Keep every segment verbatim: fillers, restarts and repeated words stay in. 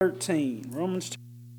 thirteen. Romans.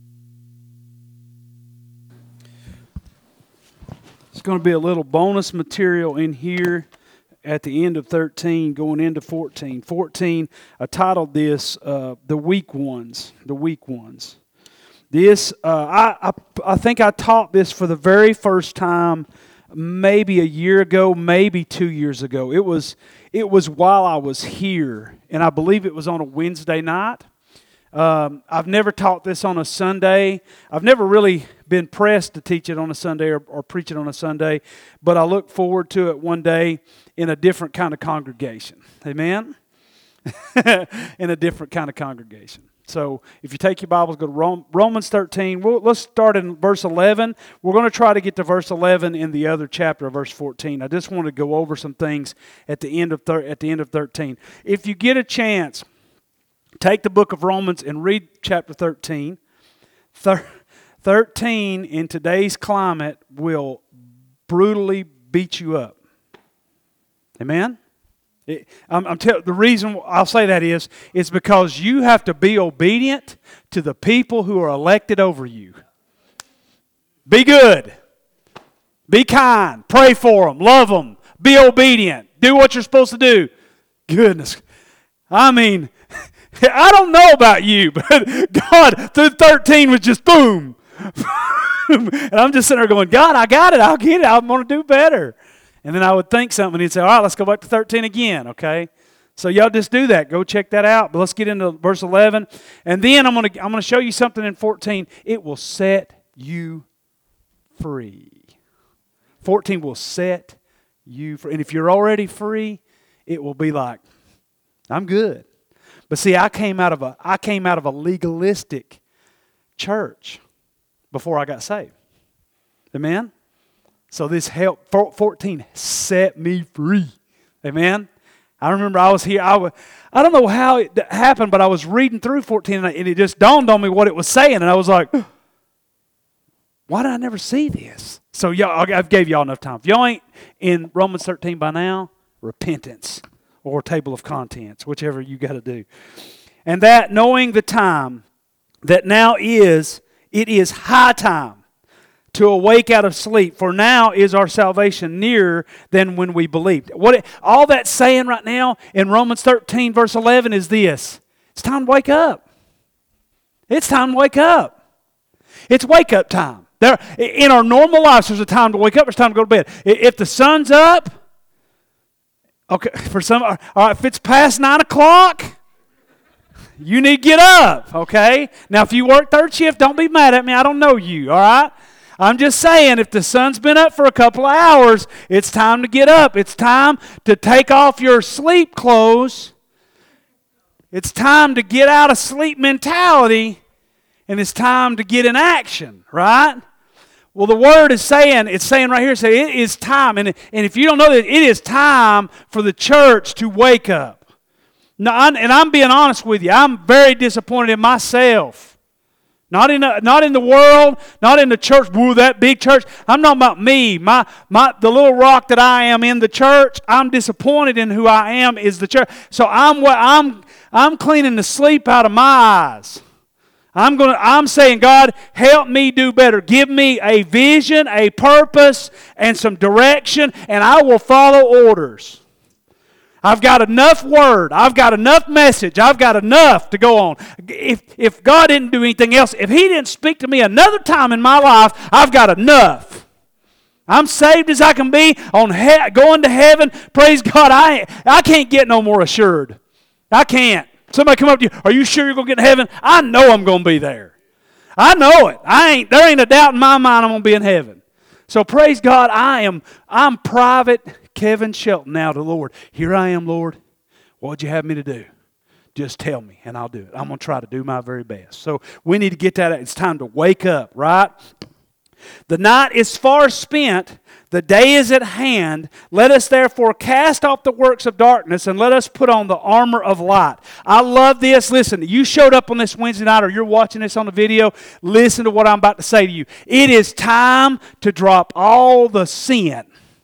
It's going to be a little bonus material in here at the end of thirteen, going into fourteen. fourteen, I titled this uh, "The Weak Ones." The Weak Ones. This uh, I, I I think I taught this for the very first time, maybe a year ago, maybe two years ago. It was it was while I was here, and I believe it was on a Wednesday night. Um, I've never taught this on a Sunday. I've never really been pressed to teach it on a Sunday or, or preach it on a Sunday, but I look forward to it one day in a different kind of congregation. Amen? In a different kind of congregation. So if you take your Bibles, go to Rome, Romans thirteen. We'll, let's start in verse eleven. We're going to try to get to verse eleven in the other chapter, verse fourteen. I just want to go over some things at the end of thir- at the end of thirteen. If you get a chance, take the book of Romans and read chapter thirteen. Thir- thirteen in today's climate will brutally beat you up. Amen? It, I'm, I'm tell, the reason I'll say that is, is because you have to be obedient to the people who are elected over you. Be good. Be kind. Pray for them. Love them. Be obedient. Do what you're supposed to do. Goodness. I mean, I don't know about you, but God, through thirteen was just boom. And I'm just sitting there going, God, I got it. I'll get it. I'm going to do better. And then I would think something, and he'd say, all right, let's go back to thirteen again, okay? So y'all just do that. Go check that out. But let's get into verse eleven. And then I'm going to I'm going to show you something in fourteen. It will set you free. fourteen will set you free. And if you're already free, it will be like, I'm good. But see, I came out of a I came out of a legalistic church before I got saved. Amen? So this helped. fourteen set me free. Amen? I remember I was here. I, was, I don't know how it happened, but I was reading through fourteen, and it just dawned on me what it was saying. And I was like, why did I never see this? So y'all, I've gave y'all enough time. If y'all ain't in Romans thirteen by now, repentance or table of contents, whichever you got to do. And that, knowing the time that now is, it is high time to awake out of sleep, for now is our salvation nearer than when we believed. What it, all that's saying right now in Romans thirteen verse eleven is this: it's time to wake up. It's time to wake up. It's wake up time. There, in our normal lives, there's a time to wake up. There's time to go to bed. If the sun's up, okay, for some, all right, if it's past nine o'clock, you need to get up. Okay. Now, if you work third shift, don't be mad at me. I don't know you. All right. I'm just saying, if the sun's been up for a couple of hours, it's time to get up. It's time to take off your sleep clothes. It's time to get out of sleep mentality, and it's time to get in action, right? Well, the word is saying, it's saying right here, say it is time. And, and if you don't know that, it is time for the church to wake up. Now, I'm, and I'm being honest with you, I'm very disappointed in myself. Not in, the, not in the world, not in the church. Woo, that big church. I'm talking about me, my, my, the little rock that I am in the church. I'm disappointed in who I am is the church. So I'm what I'm. I'm cleaning the sleep out of my eyes. I'm gonna. I'm saying, God, help me do better. Give me a vision, a purpose, and some direction, and I will follow orders. I've got enough word. I've got enough message. I've got enough to go on. If if God didn't do anything else, if He didn't speak to me another time in my life, I've got enough. I'm saved as I can be, on he- going to heaven. Praise God. I I can't get no more assured. I can't. Somebody come up to you, are you sure you're going to get in heaven? I know I'm going to be there. I know it. I ain't. There ain't a doubt in my mind I'm going to be in heaven. So praise God, I am. I'm private Kevin Shelton now to the Lord. Here I am, Lord. What'd you have me to do? Just tell me, and I'll do it. I'm going to try to do my very best. So we need to get that. It's time to wake up, right? The night is far spent. The day is at hand. Let us therefore cast off the works of darkness and let us put on the armor of light. I love this. Listen, you showed up on this Wednesday night or you're watching this on the video. Listen to what I'm about to say to you. It is time to drop all the sin.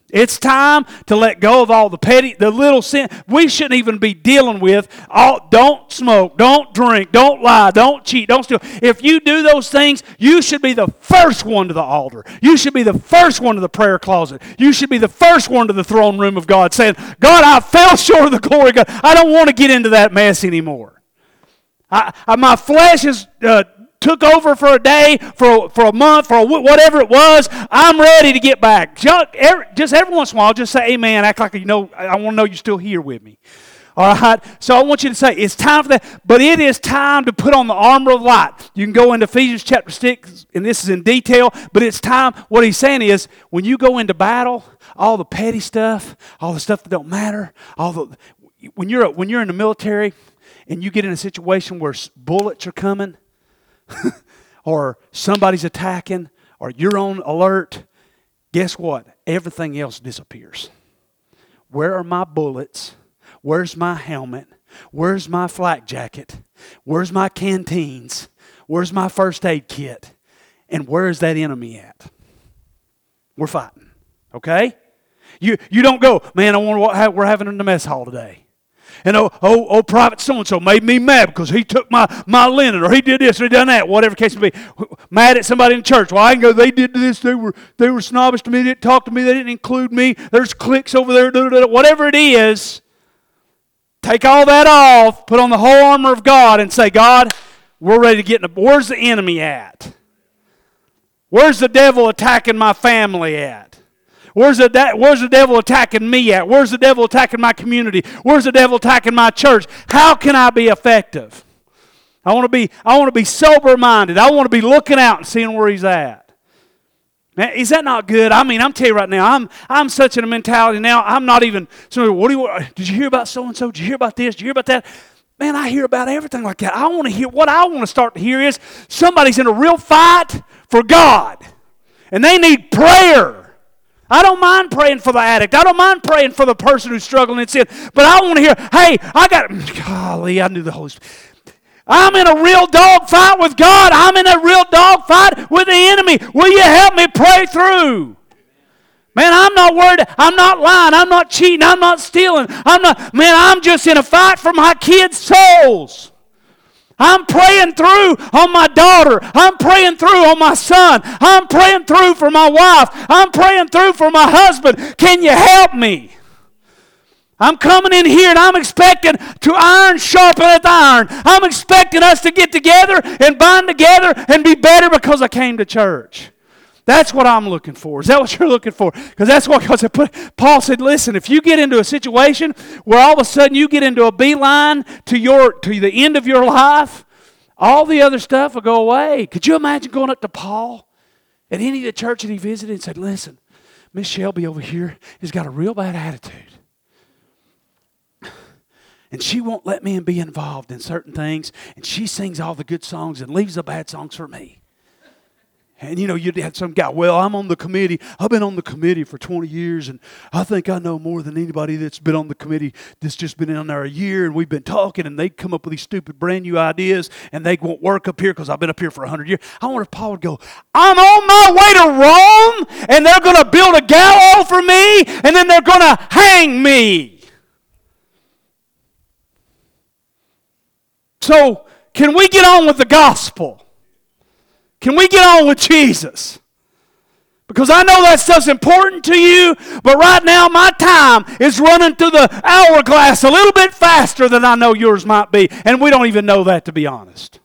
It's time to let go of all the petty, the little sin. We shouldn't even be dealing with all, don't smoke, don't drink, don't lie, don't cheat, don't steal. If you do those things, you should be the first one to the altar. You should be the first one to the prayer closet. You should be the first one to the throne room of God saying, God, I fell short of the glory of God. I don't want to get into that mess anymore. I, I, my flesh is... Uh, took over for a day, for, for a month, for a, whatever it was, I'm ready to get back. Just every once in a while, just say amen, act like you know, I want to know you're still here with me. All right? So I want you to say, it's time for that, but it is time to put on the armor of light. You can go into Ephesians chapter six, and this is in detail, but it's time, what he's saying is, when you go into battle, all the petty stuff, all the stuff that don't matter, all the, when you're, when you're in the military, and you get in a situation where bullets are coming, or somebody's attacking, or you're on alert, guess what? Everything else disappears. Where are my bullets? Where's my helmet? Where's my flak jacket? Where's my canteens? Where's my first aid kit? And where is that enemy at? We're fighting. Okay? You you don't go, man, I wonder what we're having in the mess hall today. And oh, oh, oh, Private so-and-so made me mad because he took my, my linen, or he did this, or he done that, whatever the case may be. Mad at somebody in church. Well, I can go, they did this, they were they were snobbish to me, they didn't talk to me, they didn't include me, there's cliques over there, da, da, da. Whatever it is, take all that off, put on the whole armor of God, and say, God, we're ready to get in a, where's the enemy at? Where's the devil attacking my family at? Where's the, de- where's the devil attacking me at? Where's the devil attacking my community? Where's the devil attacking my church? How can I be effective? I want to be, I want to be sober-minded. I want to be looking out and seeing where he's at. Man, is that not good? I mean, I'm telling you right now, I'm I'm such in a mentality now, I'm not even, so what do you, did you hear about so-and-so? Did you hear about this? Did you hear about that? Man, I hear about everything like that. I want to hear, what I want to start to hear is somebody's in a real fight for God, and they need prayer. I don't mind praying for the addict. I don't mind praying for the person who's struggling in sin. But I want to hear, hey, I got, golly, I knew the Holy Spirit. I'm in a real dog fight with God. I'm in a real dog fight with the enemy. Will you help me pray through? Man, I'm not worried. I'm not lying. I'm not cheating. I'm not stealing. I'm not, man, I'm just in a fight for my kids' souls. I'm praying through on my daughter. I'm praying through on my son. I'm praying through for my wife. I'm praying through for my husband. Can you help me? I'm coming in here and I'm expecting to iron sharpeneth iron. I'm expecting us to get together and bind together and be better because I came to church. That's what I'm looking for. Is that what you're looking for? Because that's what God said. Paul said, listen, if you get into a situation where all of a sudden you get into a beeline to your to the end of your life, all the other stuff will go away. Could you imagine going up to Paul at any of the church that he visited and said, listen, Miss Shelby over here has got a real bad attitude. And she won't let me be involved in certain things. And she sings all the good songs and leaves the bad songs for me. And, you know, you'd have some guy, well, I'm on the committee. I've been on the committee for twenty years, and I think I know more than anybody that's been on the committee that's just been in there a year, and we've been talking, and they come up with these stupid brand new ideas, and they won't work up here because I've been up here for one hundred years. I wonder if Paul would go, I'm on my way to Rome, and they're going to build a gallows for me, and then they're going to hang me. So, can we get on with the gospel? Can we get on with Jesus? Because I know that stuff's important to you, but right now my time is running through the hourglass a little bit faster than I know yours might be, and we don't even know that, to be honest.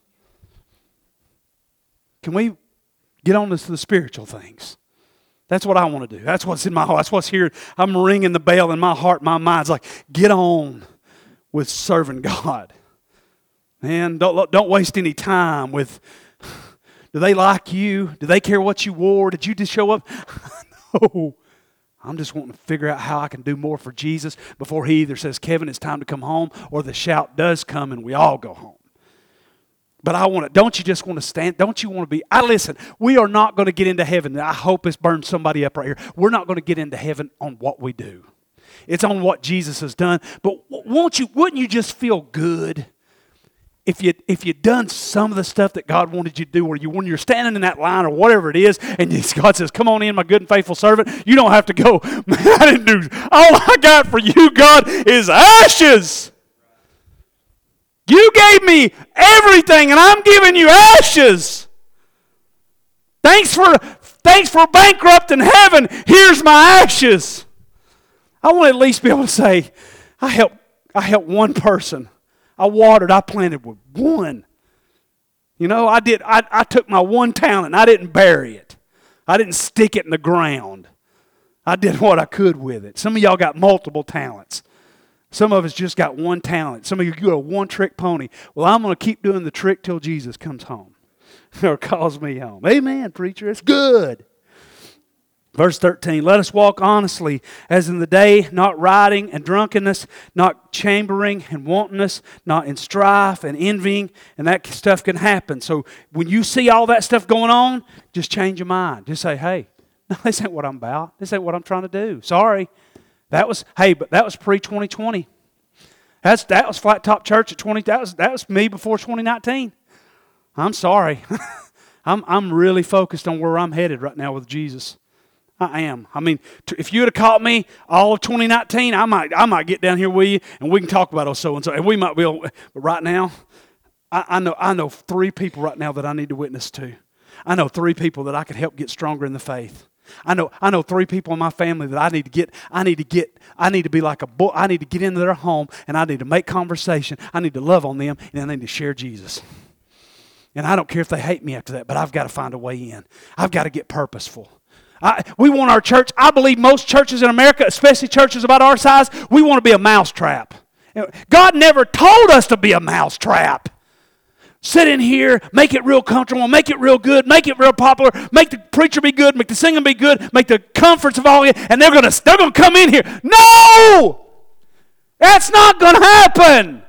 Can we get on to the spiritual things? That's what I want to do. That's what's in my heart. That's what's here. I'm ringing the bell in my heart, my mind's like, get on with serving God. Man, don't, don't waste any time with... Do they like you? Do they care what you wore? Did you just show up? No. I'm just wanting to figure out how I can do more for Jesus before he either says, Kevin, it's time to come home, or the shout does come and we all go home. But I want to, don't you just want to stand? Don't you want to be, I listen, we are not going to get into heaven. I hope it's burned somebody up right here. We're not going to get into heaven on what we do. It's on what Jesus has done. But won't you, wouldn't you just feel good if you if you'd done some of the stuff that God wanted you to do, or you when you're standing in that line or whatever it is, and God says, "Come on in, my good and faithful servant," you don't have to go, "Man, I didn't do. All I got for you, God, is ashes. You gave me everything, and I'm giving you ashes. Thanks for thanks for bankrupting heaven. Here's my ashes." I want to at least be able to say, I helped I helped one person. I watered, I planted with one. You know, I did. I, I took my one talent and I didn't bury it. I didn't stick it in the ground. I did what I could with it. Some of y'all got multiple talents. Some of us just got one talent. Some of you got a one-trick pony. Well, I'm going to keep doing the trick till Jesus comes home or calls me home. Amen, preacher. It's good. Verse thirteen, let us walk honestly as in the day, not rioting and drunkenness, not chambering and wantonness, not in strife and envying, and that stuff can happen. So when you see all that stuff going on, just change your mind. Just say, hey, no, this ain't what I'm about. This ain't what I'm trying to do. Sorry. That was, hey, but that was pre twenty twenty. That's, that was Flat Top Church at twenty, that was, that was me before twenty nineteen. I'm sorry. I'm, I'm really focused on where I'm headed right now with Jesus. I am. I mean, if you would have caught me all of twenty nineteen, I might I might get down here with you and we can talk about oh so and so, and we might be able, but right now, I, I know I know three people right now that I need to witness to. I know three people that I could help get stronger in the faith. I know I know three people in my family that I need to get. I need to get. I need to be like a boy. I need to get into their home and I need to make conversation. I need to love on them and I need to share Jesus. And I don't care if they hate me after that, but I've got to find a way in. I've got to get purposeful. I, we want our church, I believe most churches in America, especially churches about our size, we want to be a mousetrap. God never told us to be a mousetrap. Sit in here, make it real comfortable, make it real good, make it real popular, make the preacher be good, make the singing be good, make the conference of all, and they're going to they're going to come in here. No! That's not going to happen.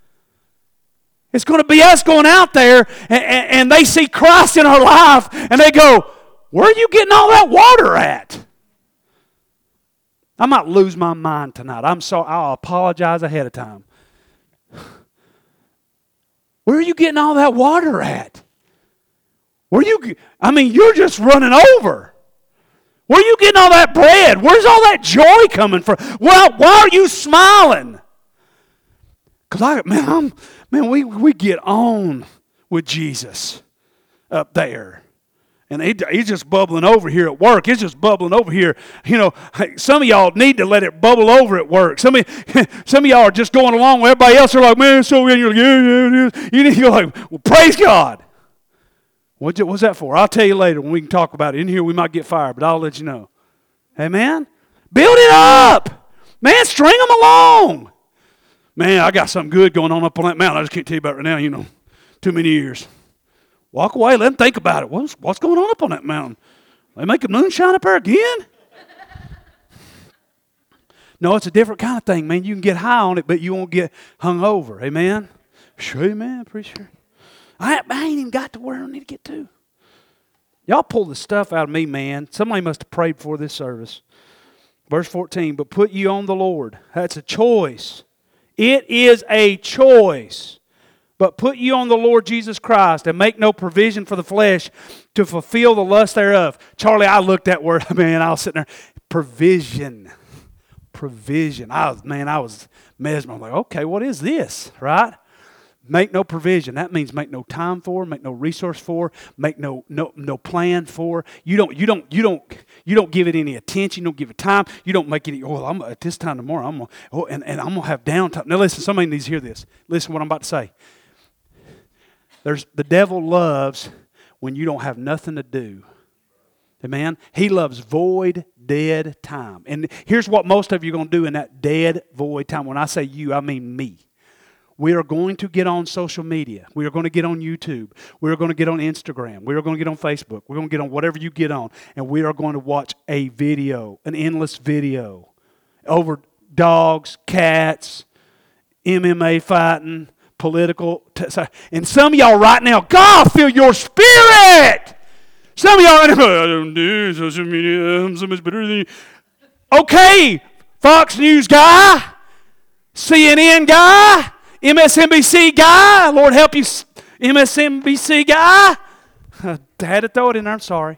It's going to be us going out there, and, and, and they see Christ in our life, and they go, where are you getting all that water at? I might lose my mind tonight. I'm sorry. I'll apologize ahead of time. Where are you getting all that water at? Where you? I mean, you're just running over. Where are you getting all that bread? Where's all that joy coming from? Well, why are you smiling? Because I, man, I'm, man, we we get on with Jesus up there. And he, he's just bubbling over here at work. He's just bubbling over here. You know, some of y'all need to let it bubble over at work. Some of, some of y'all are just going along with everybody else. They're like, man, so good. You're like, yeah, yeah, yeah. You need to go like, well, praise God. What's, it, what's that for? I'll tell you later when we can talk about it. In here we might get fired, but I'll let you know. Amen? Build it up. Man, string them along. Man, I got something good going on up on that mountain. I just can't tell you about it right now, you know. Too many years. Walk away, let them think about it. What's, what's going on up on that mountain? They make a moonshine up there again? No, it's a different kind of thing, man. You can get high on it, but you won't get hung over. Amen? Sure, amen, pretty sure. I, I ain't even got to where I need to get to. Y'all pull the stuff out of me, man. Somebody must have prayed before this service. Verse fourteen, but put you on the Lord. That's a choice. It is a choice. But put you on the Lord Jesus Christ and make no provision for the flesh to fulfill the lust thereof. Charlie, I looked that word, man, I was sitting there. Provision. Provision. I was, man, I was mesmerized. I'm like, okay, what is this, right? Make no provision. That means make no time for, make no resource for, make no no no plan for. You don't you don't you don't you don't give it any attention. You don't give it time. You don't make any. Oh, I'm at this time tomorrow. I'm gonna, oh, and, and I'm gonna have downtime. Now listen, somebody needs to hear this. Listen to what I'm about to say. There's the devil loves when you don't have nothing to do. Amen? He loves void, dead time. And here's what most of you are going to do in that dead, void time. When I say you, I mean me. We are going to get on social media. We are going to get on YouTube. We are going to get on Instagram. We are going to get on Facebook. We're going to get on whatever you get on. And we are going to watch a video, an endless video over dogs, cats, M M A fighting, political, t- and some of y'all right now, God, feel your spirit. Some of y'all, I don't do social media, I'm so much better than you. Okay, Fox News guy, C N N guy, M S N B C guy, Lord help you, M S N B C guy. I had to throw it in there, I'm sorry.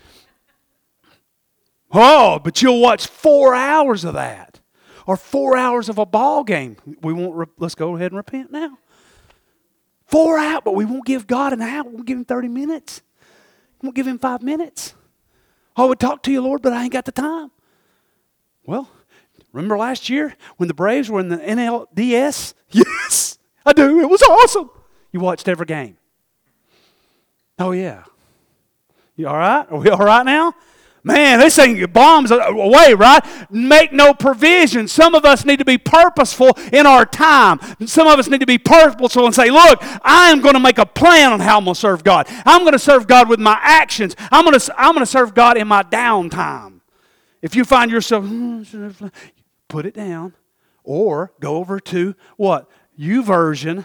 Oh, but you'll watch four hours of that. Or four hours of a ball game. We won't, re- let's go ahead and repent now. Four hours, but we won't give God an hour. We'll give him thirty minutes. We won't give him five minutes. Oh, I would talk to you, Lord, but I ain't got the time. Well, remember last year when the Braves were in the N L D S? Yes, I do. It was awesome. You watched every game. Oh, yeah. You all right? Are we all right now? Man, this thing bombs away, right? Make no provision. Some of us need to be purposeful in our time. Some of us need to be purposeful and say, look, I am going to make a plan on how I'm going to serve God. I'm going to serve God with my actions. I'm going to, I'm going to serve God in my downtime. If you find yourself, put it down. Or go over to what? YouVersion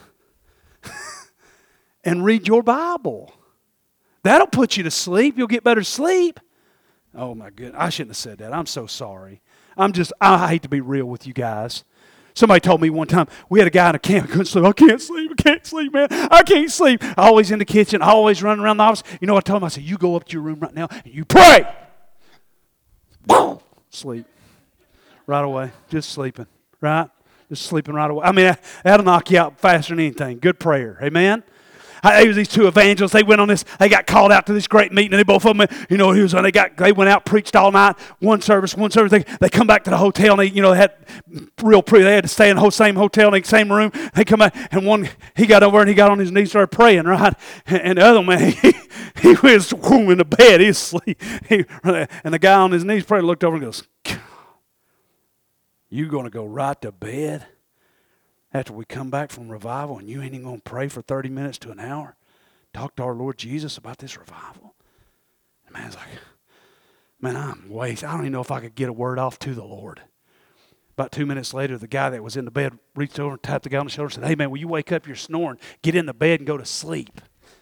and read your Bible. That'll put you to sleep. You'll get better sleep. Oh my goodness, I shouldn't have said that. I'm so sorry. I'm just, I hate to be real with you guys. Somebody told me one time, we had a guy in a camp, I couldn't sleep. I can't sleep, I can't sleep, man. I can't sleep. Always in the kitchen, always running around the office. You know what I told him? I said, you go up to your room right now and you pray. Boom, sleep. Right away, just sleeping, right? Just sleeping right away. I mean, that'll knock you out faster than anything. Good prayer, amen? I, it was these two evangelists. They went on this. They got called out to this great meeting, and they both of them, you know, he was. They got. They went out, preached all night. One service, one service. They, they come back to the hotel, and they, you know, they had real pretty. They had to stay in the whole same hotel, in the same room. They come back, and one he got over and he got on his knees, started praying, right? And, and the other man, he, he was in the bed, he was asleep. He, and the guy on his knees praying looked over and goes, "You gonna go right to bed after we come back from revival, and you ain't even going to pray for thirty minutes to an hour? Talk to our Lord Jesus about this revival?" The man's like, man, I'm wasted. I don't even know if I could get a word off to the Lord. About two minutes later, the guy that was in the bed reached over and tapped the guy on the shoulder and said, "Hey, man, will you wake up? You're snoring. Get in the bed and go to sleep."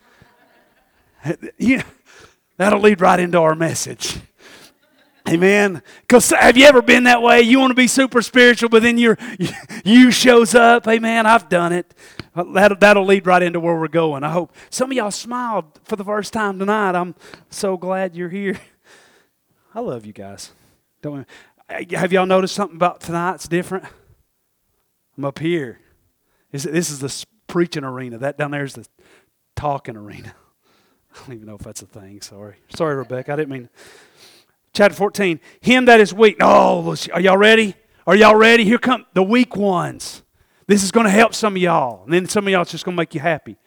Yeah, that'll lead right into our message. Amen. Because have you ever been that way? You want to be super spiritual, but then your you shows up. Amen. I've done it. That'll, that'll lead right into where we're going. I hope some of y'all smiled for the first time tonight. I'm so glad you're here. I love you guys. Don't have y'all noticed something about tonight's different? I'm up here. This is the preaching arena. That down there is the talking arena. I don't even know if that's a thing. Sorry. Sorry, Rebecca. I didn't mean. Chapter fourteen, him that is weak. Oh, are y'all ready? Are y'all ready? Here come the weak ones. This is going to help some of y'all. And then some of y'all, it's just going to make you happy.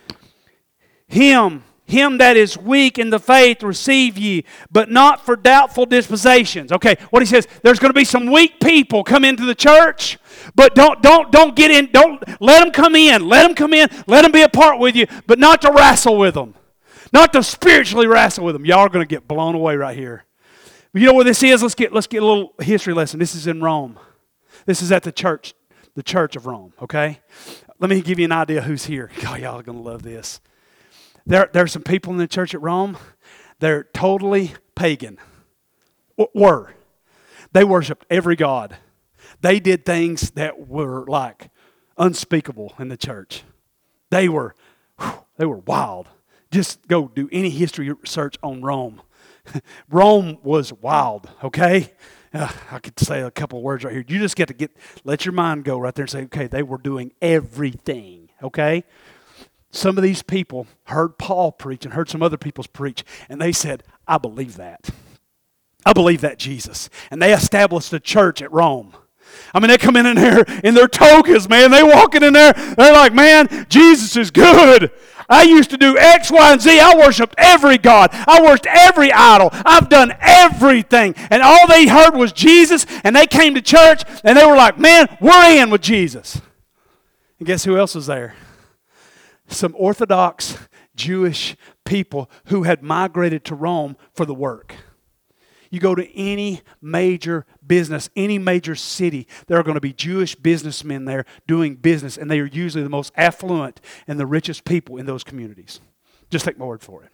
Him, him that is weak in the faith, receive ye, but not for doubtful dispositions. Okay, what he says, there's going to be some weak people come into the church, but don't, don't, don't get in, don't let them come in. Let them come in, let them be a part with you, but not to wrestle with them. Not to spiritually wrestle with them. Y'all are going to get blown away right here. You know where this is? Let's get let's get a little history lesson. This is in Rome. This is at the church, the church of Rome, okay? Let me give you an idea who's here. God, y'all are going to love this. There, there are some people in the church at Rome. They're totally pagan. Were. They worshiped every god. They did things that were like unspeakable in the church. They were, whew, they were wild. Just go do any history research on Rome. Rome was wild, okay? Uh, I could say a couple of words right here. You just get to get, let your mind go right there and say, okay, they were doing everything, okay? Some of these people heard Paul preach and heard some other people's preach, and they said, I believe that. I believe that Jesus. And they established a church at Rome. I mean, they come in, in there in their togas, man. They walking in there. They're like, man, Jesus is good. I used to do X, Y, and Z. I worshiped every god. I worshiped every idol. I've done everything. And all they heard was Jesus, and they came to church, and they were like, man, we're in with Jesus. And guess who else was there? Some Orthodox Jewish people who had migrated to Rome for the work. You go to any major business, any major city, there are going to be Jewish businessmen there doing business, and they are usually the most affluent and the richest people in those communities. Just take my word for it.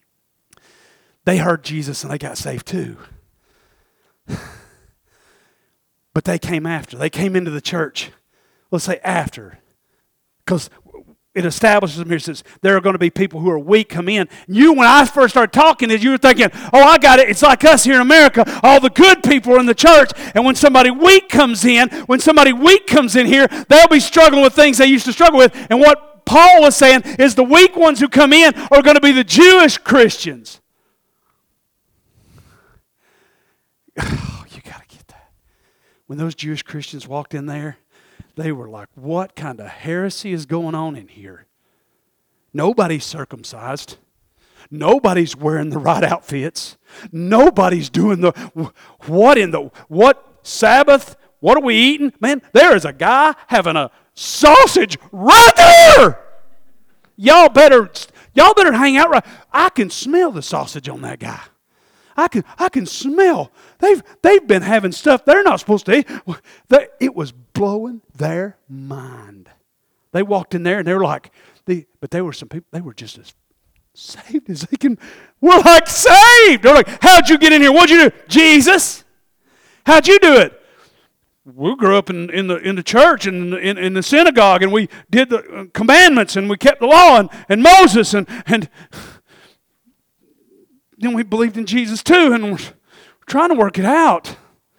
They heard Jesus and they got saved too. But they came after. They came into the church, let's say after because it establishes them here. It says there are going to be people who are weak come in. You, when I first started talking, is you were thinking, oh, I got it. It's like us here in America. All the good people are in the church. And when somebody weak comes in, when somebody weak comes in here, they'll be struggling with things they used to struggle with. And what Paul was saying is the weak ones who come in are going to be the Jewish Christians. Oh, you got to get that. When those Jewish Christians walked in there, they were like, what kind of heresy is going on in here? Nobody's circumcised. Nobody's wearing the right outfits. Nobody's doing the, what in the, what Sabbath? What are we eating? Man, there is a guy having a sausage right there. Y'all better, y'all better hang out right. I can smell the sausage on that guy. I can, I can smell. They've, they've been having stuff they're not supposed to eat. They, it was blowing their mind. They walked in there and they were like, they, but there were some people, they were just as saved as they can. We're like, saved. They're like, how'd you get in here? What'd you do? Jesus. How'd you do it? We grew up in, in the in the church and in, in the synagogue, and we did the commandments and we kept the law and, and Moses and and then we believed in Jesus too, and we're trying to work it out.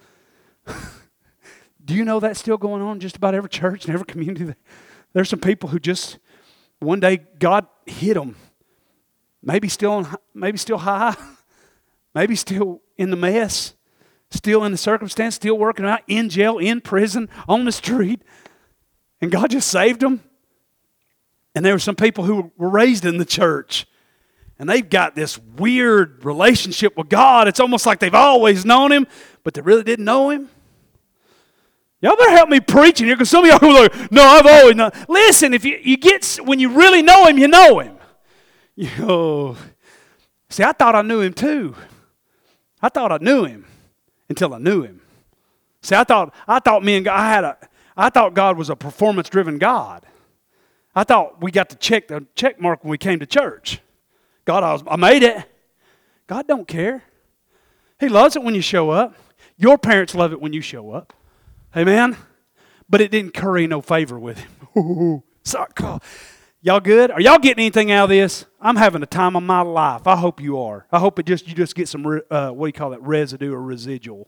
Do you know that's still going on in just about every church and every community? There's some people who just, one day God hit them. Maybe still, maybe still high. Maybe still in the mess. Still in the circumstance. Still working out. In jail, in prison, on the street. And God just saved them. And there were some people who were raised in the church. And they've got this weird relationship with God. It's almost like they've always known Him, but they really didn't know Him. Y'all better help me preaching here, because some of y'all are like, no, I've always known. Listen, if you, you get, when you really know Him, you know Him. You know, see, I thought I knew Him too. I thought I knew Him until I knew Him. See, I thought I thought me and God, I had a, I thought God was a performance-driven God. I thought we got to check the check mark when we came to church. God, I, was, I made it. God don't care. He loves it when you show up. Your parents love it when you show up. Amen? But it didn't curry no favor with Him. Ooh, sorry. Y'all good? Are y'all getting anything out of this? I'm having a time of my life. I hope you are. I hope it just you just get some, uh, what do you call that, residue or residual.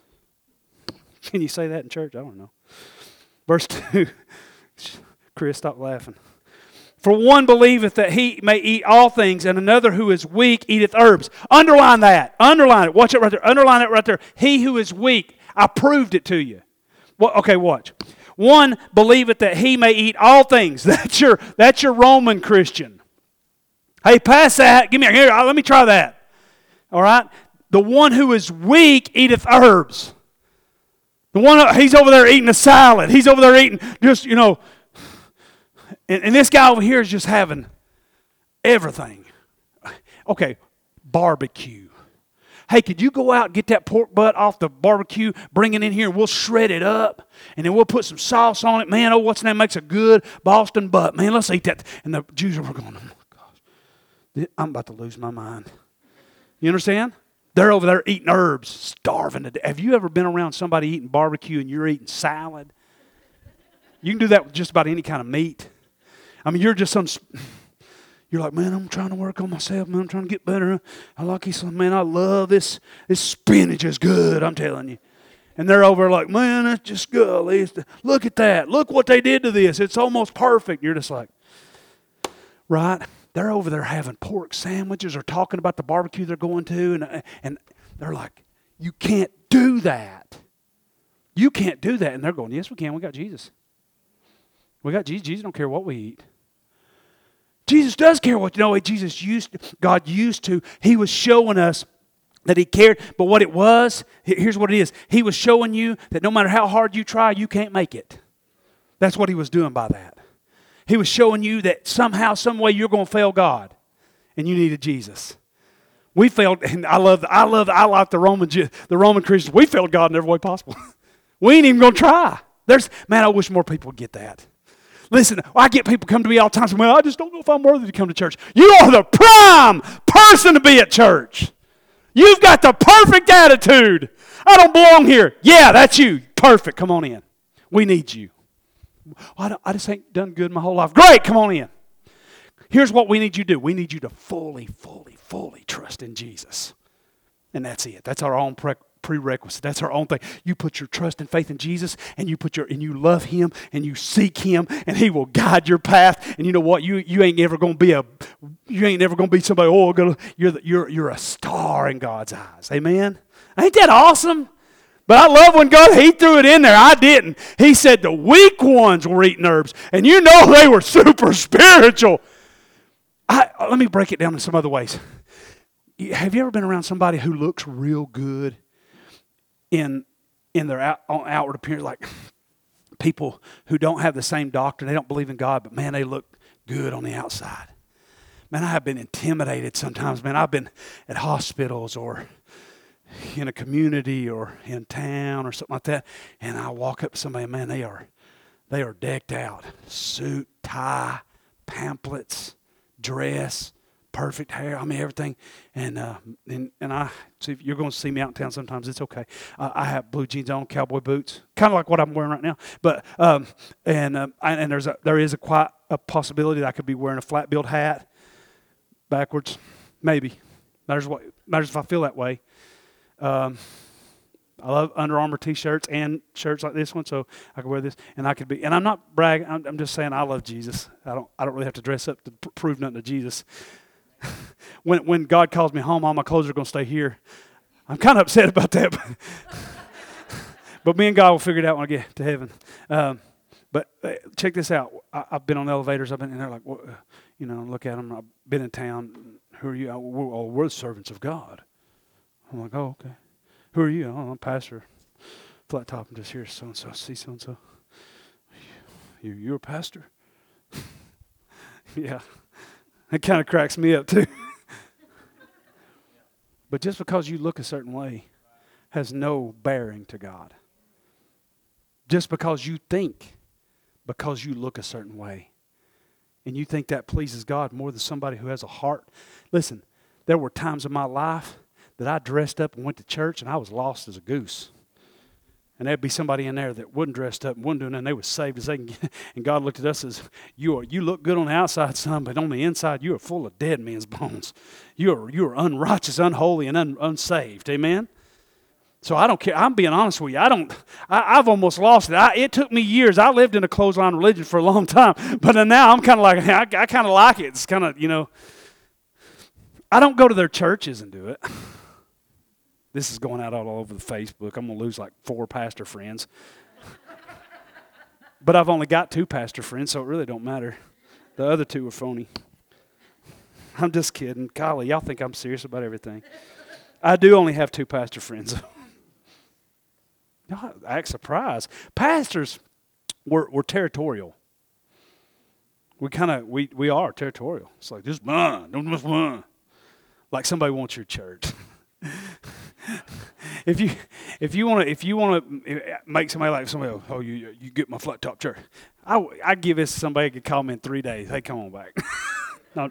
Can you say that in church? I don't know. Verse two. Chris, stop laughing. For one believeth that he may eat all things, and another who is weak eateth herbs. Underline that. Underline it. Watch it right there. Underline it right there. He who is weak. I proved it to you. Well, okay, watch. One believeth that he may eat all things. That's your, that's your Roman Christian. Hey, pass that. Give me here. Let me try that. All right? The one who is weak eateth herbs. The one, he's over there eating a salad. He's over there eating just, you know, and, and this guy over here is just having everything. Okay, barbecue. Hey, could you go out and get that pork butt off the barbecue, bring it in here, and we'll shred it up, and then we'll put some sauce on it. Man, oh, what's that? Makes a good Boston butt. Man, let's eat that. And the Jews are going, oh, my gosh, I'm about to lose my mind. You understand? They're over there eating herbs, starving to death. Have you ever been around somebody eating barbecue and you're eating salad? You can do that with just about any kind of meat. I mean, you're just some... You're like, man, I'm trying to work on myself, man. I'm trying to get better. I like this, man, I love this. This spinach is good, I'm telling you. And they're over like, man, that's just good. Look at that. Look what they did to this. It's almost perfect. You're just like, right? They're over there having pork sandwiches or talking about the barbecue they're going to. And, and they're like, you can't do that. You can't do that. And they're going, yes, we can. We got Jesus. We got Jesus. Jesus don't care what we eat. Jesus does care what you know. Jesus used to, God used to. He was showing us that He cared. But what it was, here's what it is. He was showing you that no matter how hard you try, you can't make it. That's what He was doing by that. He was showing you that somehow, some way, you're going to fail God, and you needed Jesus. We failed, and I love, I love, I like the Roman, the Roman Christians. We failed God in every way possible. We ain't even going to try. There's, man, I wish more people would get that. Listen, I get people come to me all the time saying, well, I just don't know if I'm worthy to come to church. You are the prime person to be at church. You've got the perfect attitude. I don't belong here. Yeah, that's you. Perfect. Come on in. We need you. I, don't, I just ain't done good my whole life. Great, come on in. Here's what we need you to do. We need you to fully, fully, fully trust in Jesus. And that's it. That's our own pre- prerequisite. That's our own thing. You put your trust and faith in Jesus, and you put your and you love Him, and you seek Him, and He will guide your path. And you know what? You you ain't ever gonna be a you ain't never gonna be somebody. Oh, gonna, you're the, you're you're a star in God's eyes. Amen. Ain't that awesome? But I love when God, He threw it in there. I didn't. He said the weak ones were eating herbs. And you know they were super spiritual. I, let me break it down in some other ways. Have you ever been around somebody who looks real good in in their out, outward appearance? Like people who don't have the same doctrine. They don't believe in God, but man, they look good on the outside. Man, I have been intimidated sometimes. Man, I've been at hospitals or in a community or in town or something like that, and I walk up to somebody, man, they are they are decked out. Suit, tie, pamphlets, dress, perfect hair, I mean everything. And uh, and, and I, see, if you're going to see me out in town sometimes, it's okay. Uh, I have blue jeans on, cowboy boots, kind of like what I'm wearing right now. But um, and um, and there's a, there is a quite a possibility that I could be wearing a flat-billed hat backwards, maybe. Matters what matters if I feel that way. Um, I love Under Armour T-shirts and shirts like this one, so I could wear this, and I could be. And I'm not bragging. I'm, I'm just saying I love Jesus. I don't. I don't really have to dress up to pr- prove nothing to Jesus. when when God calls me home, all my clothes are going to stay here. I'm kind of upset about that, but, but me and God will figure it out when I get to heaven. Um, but uh, check this out. I, I've been on elevators. I've been, and they're like, well, uh, you know, look at them. I've been in town. Who are you? Oh, we're, oh, we're the servants of God. I'm like, oh, okay. Who are you? Oh, I'm pastor. Flat top. I'm just here. So and so. See so and so. You, you're a pastor? Yeah. That kind of cracks me up too. But just because you look a certain way has no bearing to God. Just because you think, because you look a certain way, and you think that pleases God more than somebody who has a heart. Listen, there were times in my life that I dressed up and went to church and I was lost as a goose. And there'd be somebody in there that wasn't dressed up and wasn't doing that, and they were saved as they can get. And God looked at us as, you are you look good on the outside, son, but on the inside you are full of dead men's bones. You are you are unrighteous, unholy, and un, unsaved. Amen? So I don't care. I'm being honest with you. I don't, I, I've almost lost it. I, it took me years. I lived in a clothesline religion for a long time. But then now I'm kind of like, I, I kind of like it. It's kind of, you know, I don't go to their churches and do it. This is going out all over the Facebook. I'm going to lose like four pastor friends. But I've only got two pastor friends, so it really don't matter. The other two are phony. I'm just kidding. Golly, y'all think I'm serious about everything. I do only have two pastor friends. Y'all act surprised. Pastors, we're, we're territorial. We kind of, we, we are territorial. It's like, just run, don't just run. Like somebody wants your church. if you if you want to if you want to make somebody like somebody else, oh you you get my flat top church, I I give this to somebody who could call me in three days. Hey, come on back. No.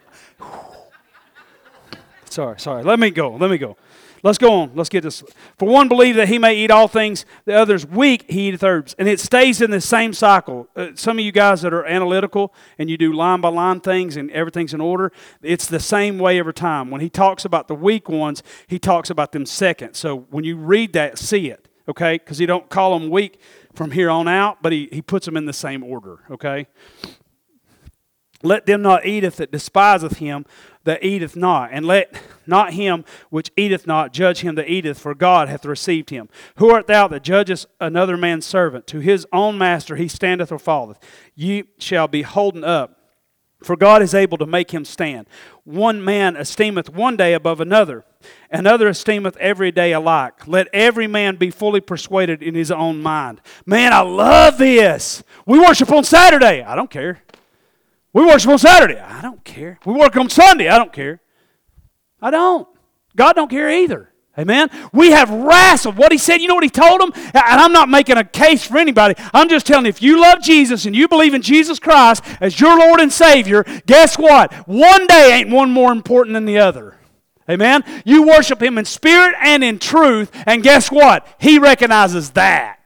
Sorry, sorry. Let me go. Let me go. Let's go on. Let's get this. For one believe that he may eat all things, the other's weak, he eateth herbs. And it stays in the same cycle. Uh, some of you guys that are analytical and you do line by line things and everything's in order, it's the same way every time. When he talks about the weak ones, he talks about them second. So when you read that, see it, okay? Because he don't call them weak from here on out, but he, he puts them in the same order, okay? Let them not eateth that despiseth him that eateth not, and let not him which eateth not judge him that eateth, for God hath received him. Who art thou that judgest another man's servant? To his own master he standeth or falleth. Ye shall be holden up, for God is able to make him stand. One man esteemeth one day above another, another esteemeth every day alike. Let every man be fully persuaded in his own mind. Man, I love this. We worship on Saturday. I don't care. We worship on Saturday. I don't care. We work on Sunday. I don't care. I don't. God don't care either. Amen? We have wrestled. What he said, you know what he told them? And I'm not making a case for anybody. I'm just telling you, if you love Jesus and you believe in Jesus Christ as your Lord and Savior, guess what? One day ain't one more important than the other. Amen? You worship him in spirit and in truth, and guess what? He recognizes that.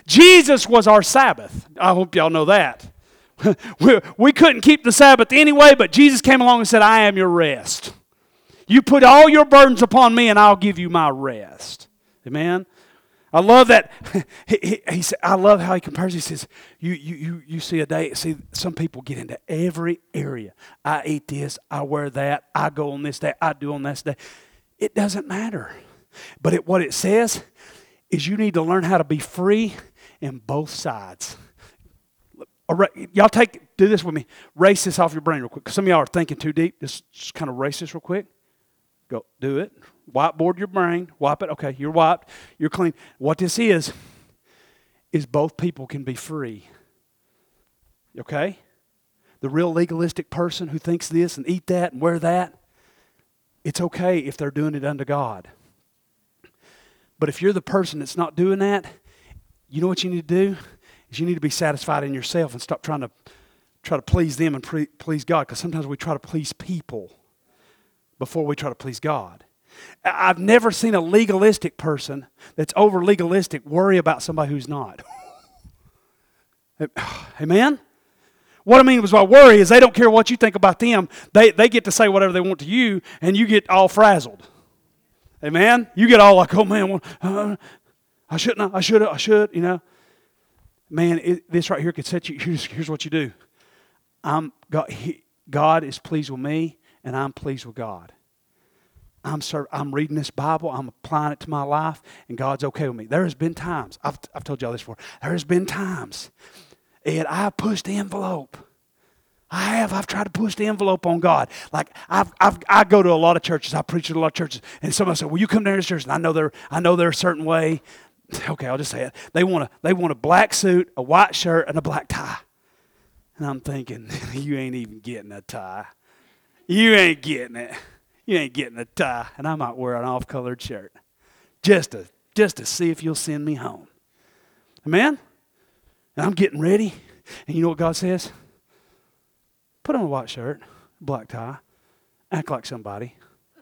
Jesus was our Sabbath. I hope y'all know that. we, we couldn't keep the Sabbath anyway, but Jesus came along and said, I am your rest. You put all your burdens upon me and I'll give you my rest. Amen? I love that. he, he, he said, I love how he compares. He says, you, you, you, you see a day, see some people get into every area. I eat this, I wear that, I go on this day, I do on this day. It doesn't matter. But it, what it says is you need to learn how to be free in both sides. Y'all take, do this with me. Erase this off your brain real quick. Some of y'all are thinking too deep. Just, just kind of erase this real quick. Go, do it. Whiteboard your brain. Wipe it. Okay, you're wiped. You're clean. What this is, is both people can be free. Okay? The real legalistic person who thinks this and eat that and wear that, it's okay if they're doing it unto God. But if you're the person that's not doing that, you know what you need to do? Is you need to be satisfied in yourself and stop trying to try to please them and pre- please God. Because sometimes we try to please people before we try to please God. I've never seen a legalistic person that's over legalistic worry about somebody who's not. Amen? What I mean was by worry is they don't care what you think about them. They, they get to say whatever they want to you, and you get all frazzled. Amen? You get all like, oh man, well, uh, I shouldn't, I should, I should, you know. Man, it, this right here could set you, here's, here's what you do. I'm God, he, God is pleased with me, and I'm pleased with God. I'm serve, I'm reading this Bible, I'm applying it to my life, and God's okay with me. There has been times, I've, I've told y'all this before, there has been times, Ed, I pushed the envelope. I have. I've tried to push the envelope on God. Like I've, I've, I go to a lot of churches. I preach at a lot of churches, and somebody said, "Will you come down to this church?" And I know they're, I know they're a certain way. Okay, I'll just say it. They want a, they want a black suit, a white shirt, and a black tie. And I'm thinking, you ain't even getting a tie. You ain't getting it. You ain't getting a tie. And I might wear an off-colored shirt, just to, just to see if you'll send me home. Amen. And I'm getting ready, and you know what God says? Put on a white shirt, black tie, act like somebody.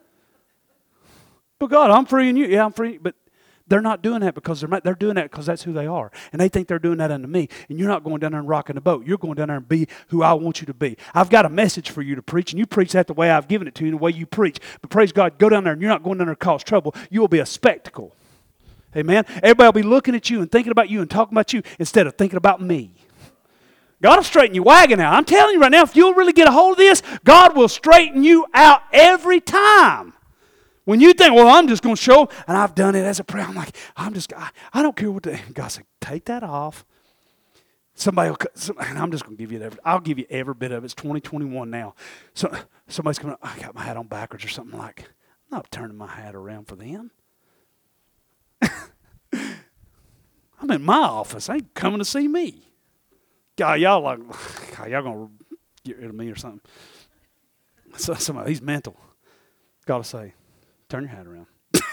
But God, I'm freeing you. Yeah, I'm free. But they're not doing that because they're they're doing that because that's who they are. And they think they're doing that unto me. And you're not going down there and rocking the boat. You're going down there and be who I want you to be. I've got a message for you to preach, and you preach that the way I've given it to you, the way you preach. But praise God, go down there and you're not going down there to cause trouble. You will be a spectacle. Amen? Everybody will be looking at you and thinking about you and talking about you instead of thinking about me. God will straighten your wagon out. I'm telling you right now, if you'll really get a hold of this, God will straighten you out every time. When you think, well, I'm just going to show, and I've done it as a prayer, I'm like, I'm just, I, I don't care what the, God said, take that off. Somebody will, and I'm just going to give you that. I'll give you every bit of it. It's twenty twenty-one now. So somebody's coming up, I got my hat on backwards or something like, I'm not turning my hat around for them. I'm in my office. They ain't coming to see me. God, y'all like, God, y'all gonna get rid of me or something. So somebody, he's mental. Gotta say, turn your hat around.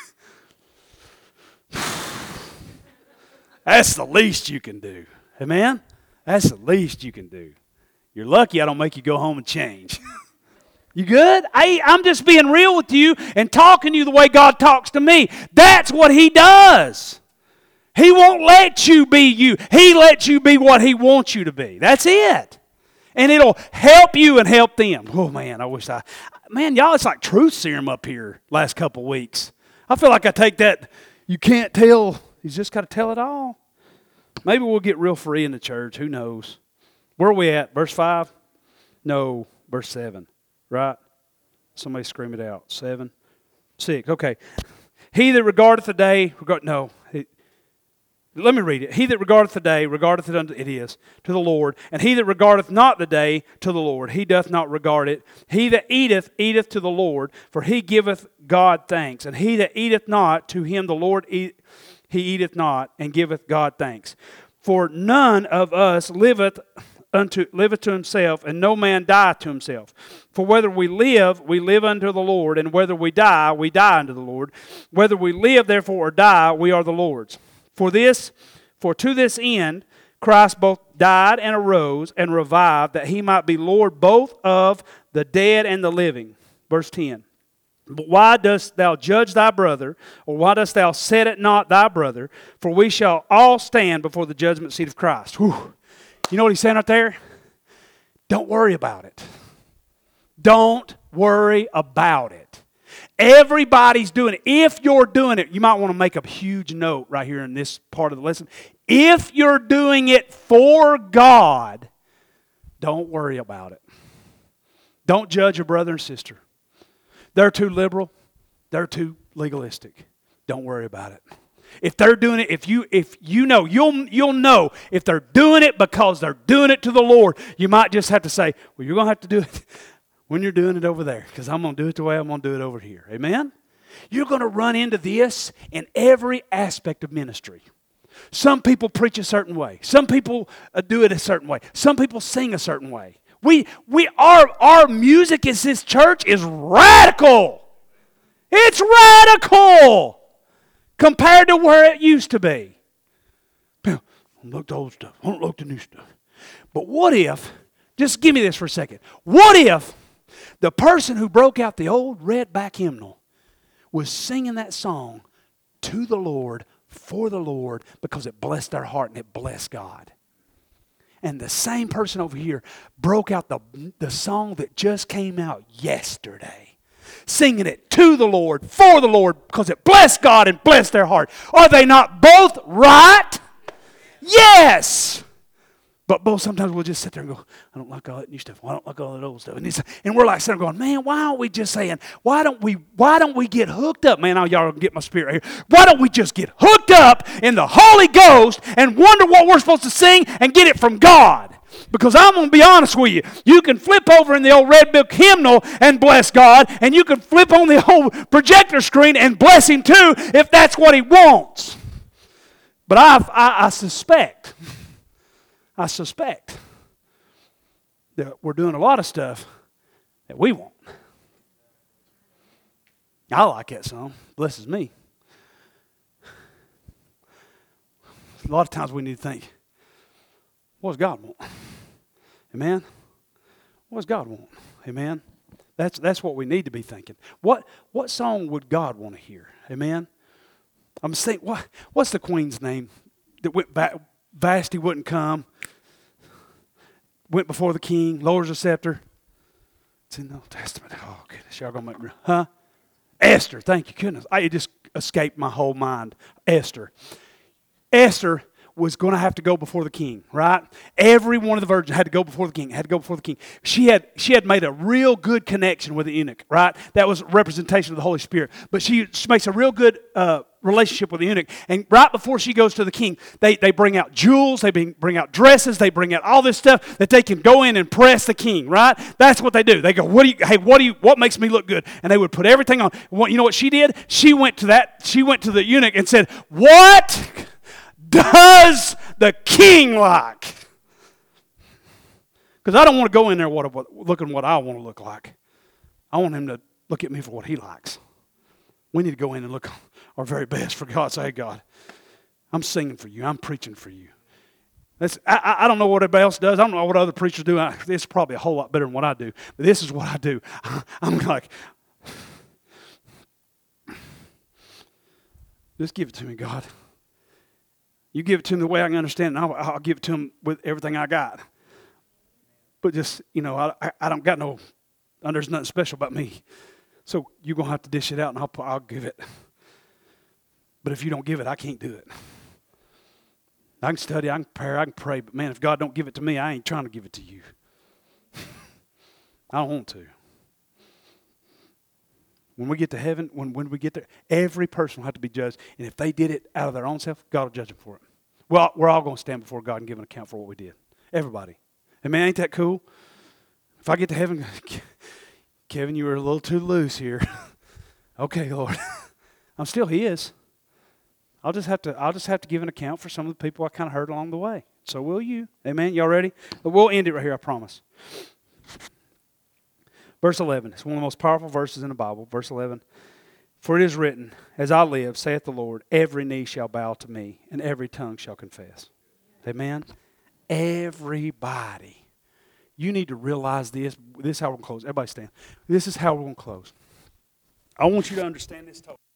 That's the least you can do. Amen? That's the least you can do. You're lucky I don't make you go home and change. You good? I, I'm just being real with you and talking to you the way God talks to me. That's what He does. He won't let you be you. He lets you be what He wants you to be. That's it. And it'll help you and help them. Oh, man, I wish I... Man, y'all, it's like truth serum up here last couple weeks. I feel like I take that, you can't tell. You just got to tell it all. Maybe we'll get real free in the church. Who knows? Where are we at? Verse five? No, verse seven. Right? Somebody scream it out. Seven? Six. Okay. He that regardeth the day... Regard, no. He, Let me read it. He that regardeth the day, regardeth it unto it is, to the Lord. And he that regardeth not the day, to the Lord. He doth not regard it. He that eateth, eateth to the Lord, for he giveth God thanks. And he that eateth not, to him the Lord eat, he eateth not, and giveth God thanks. For none of us liveth unto liveth to himself, and no man dieth to himself. For whether we live, we live unto the Lord, and whether we die, we die unto the Lord. Whether we live, therefore, or die, we are the Lord's. For this, for to this end, Christ both died and arose and revived, that he might be Lord both of the dead and the living. Verse ten. But why dost thou judge thy brother, or why dost thou set at naught thy brother? For we shall all stand before the judgment seat of Christ. Whew. You know what he's saying right there? Don't worry about it. Don't worry about it. Everybody's doing it. If you're doing it, you might want to make a huge note right here in this part of the lesson. If you're doing it for God, don't worry about it. Don't judge your brother and sister. They're too liberal. They're too legalistic. Don't worry about it. If they're doing it, if you if you know, you'll you'll know if they're doing it because they're doing it to the Lord. You might just have to say, well, you're going to have to do it when you're doing it over there, because I'm going to do it the way I'm going to do it over here. Amen? You're going to run into this in every aspect of ministry. Some people preach a certain way. Some people uh, do it a certain way. Some people sing a certain way. We, we, our, our music as this church is radical. It's radical compared to where it used to be. Don't look at the old stuff. Don't look at the new stuff. But what if, just give me this for a second. What if the person who broke out the old red back hymnal was singing that song to the Lord, for the Lord, because it blessed their heart and it blessed God? And the same person over here broke out the, the song that just came out yesterday, singing it to the Lord, for the Lord, because it blessed God and blessed their heart. Are they not both right? Yes! But both sometimes we'll just sit there and go, I don't like all that new stuff. I don't like all that old stuff. And, and we're like sitting there going, man, why aren't we just saying, why don't we why don't we get hooked up? Man, y'all get my spirit right here. Why don't we just get hooked up in the Holy Ghost and wonder what we're supposed to sing and get it from God? Because I'm going to be honest with you. You can flip over in the old red book hymnal and bless God, and you can flip on the old projector screen and bless Him too if that's what He wants. But I, I, I suspect... I suspect that we're doing a lot of stuff that we want. I like that song. Blesses me. A lot of times we need to think, what does God want? Amen? What does God want? Amen? That's that's what we need to be thinking. What what song would God want to hear? Amen? I'm saying, what what's the queen's name that went back? Vashti wouldn't come. Went before the king, lowers the scepter. It's in the Old Testament. Oh, goodness, y'all gonna make me, huh? Esther, thank you, goodness. I, it just escaped my whole mind. Esther. Esther was going to have to go before the king, right? Every one of the virgins had to go before the king, had to go before the king. She had she had made a real good connection with the eunuch, right? That was a representation of the Holy Spirit. But she, she makes a real good uh, relationship with the eunuch. And right before she goes to the king, they, they bring out jewels, they bring, bring out dresses, they bring out all this stuff that they can go in and press the king, right? That's what they do. They go, what do you, hey, what do you, what makes me look good? And they would put everything on. What, you know what she did? She went to that, she went to the eunuch and said, what does the king like? Because I don't want to go in there what, what, looking what I want to look like. I want him to look at me for what he likes. We need to go in and look our very best for God. Say, hey, God, I'm singing for you. I'm preaching for you. That's, I, I don't know what everybody else does. I don't know what other preachers do. I, it's probably a whole lot better than what I do. But this is what I do. I'm like, just give it to me, God. You give it to him the way I can understand, and I'll, I'll give it to him with everything I got. But just, you know, I, I, I don't got no, there's nothing special about me. So you're going to have to dish it out, and I'll, I'll give it. But if you don't give it, I can't do it. I can study, I can prepare, I can pray, but man, if God don't give it to me, I ain't trying to give it to you. I don't want to. When we get to heaven, when, when we get there, every person will have to be judged. And if they did it out of their own self, God will judge them for it. Well, we're all going to stand before God and give an account for what we did. Everybody. And man, ain't that cool? If I get to heaven, Kevin, you were a little too loose here. Okay, Lord. I'm still His. I'll just have to I'll just have to give an account for some of the people I kind of hurt along the way. So will you. Amen. Y'all ready? But we'll end it right here, I promise. Verse eleven. It's one of the most powerful verses in the Bible. Verse eleven. For it is written, as I live, saith the Lord, every knee shall bow to me, and every tongue shall confess. Amen. Everybody. You need to realize this. This is how we're going to close. Everybody stand. This is how we're going to close. I want you to understand this totally.